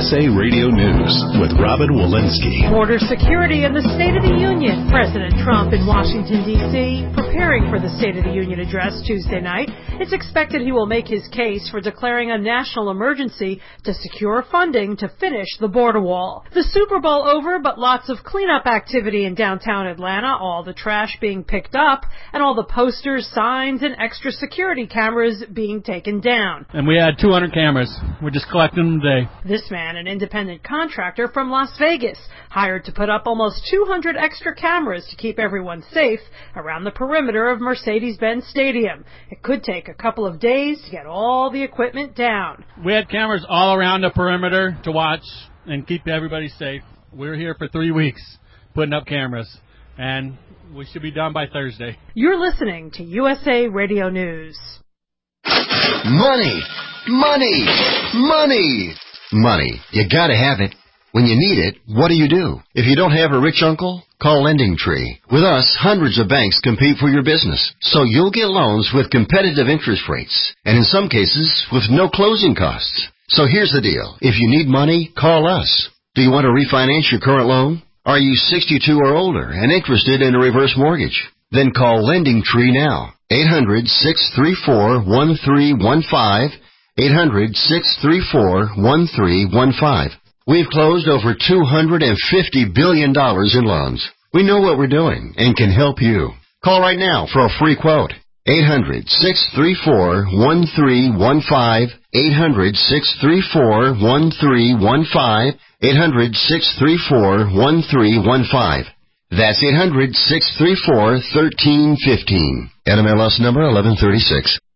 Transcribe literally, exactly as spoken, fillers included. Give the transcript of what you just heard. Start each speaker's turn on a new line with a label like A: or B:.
A: S A Radio News with Robin Walensky.
B: Border security and the State of the Union. President Trump in Washington, D C, preparing for the State of the Union address Tuesday night. It's expected he will make his case for declaring a national emergency to secure funding to finish the border wall. The Super Bowl over, but lots of cleanup activity in downtown Atlanta, all the trash being picked up, and all the posters, signs, and extra security cameras being taken down.
C: And we had two hundred cameras. We're just collecting them today.
B: This man, an independent contractor from Las Vegas, hired to put up almost two hundred extra cameras to keep everyone safe around the perimeter of Mercedes-Benz Stadium. It could take a couple of days to get all the equipment down.
C: We had cameras all around the perimeter to watch and keep everybody safe. We're here for three weeks putting up cameras, and we should be done by Thursday.
B: You're listening to U S A Radio News.
D: Money, money, money, money. You gotta have it. When you need it, what do you do? If you don't have a rich uncle, call LendingTree. With us, hundreds of banks compete for your business, so you'll get loans with competitive interest rates, and in some cases, with no closing costs. So here's the deal. If you need money, call us. Do you want to refinance your current loan? Are you sixty-two or older and interested in a reverse mortgage? Then call LendingTree now. eight hundred, six three four, one three one five. eight hundred, six three four, one three one five. We've closed over two hundred fifty billion dollars in loans. We know what we're doing and can help you. Call right now for a free quote. eight hundred, six three four, one three one five. eight hundred, six three four, one three one five. eight hundred, six three four, one three one five. That's eight hundred, six three four, one three one five. N M L S number eleven thirty-six.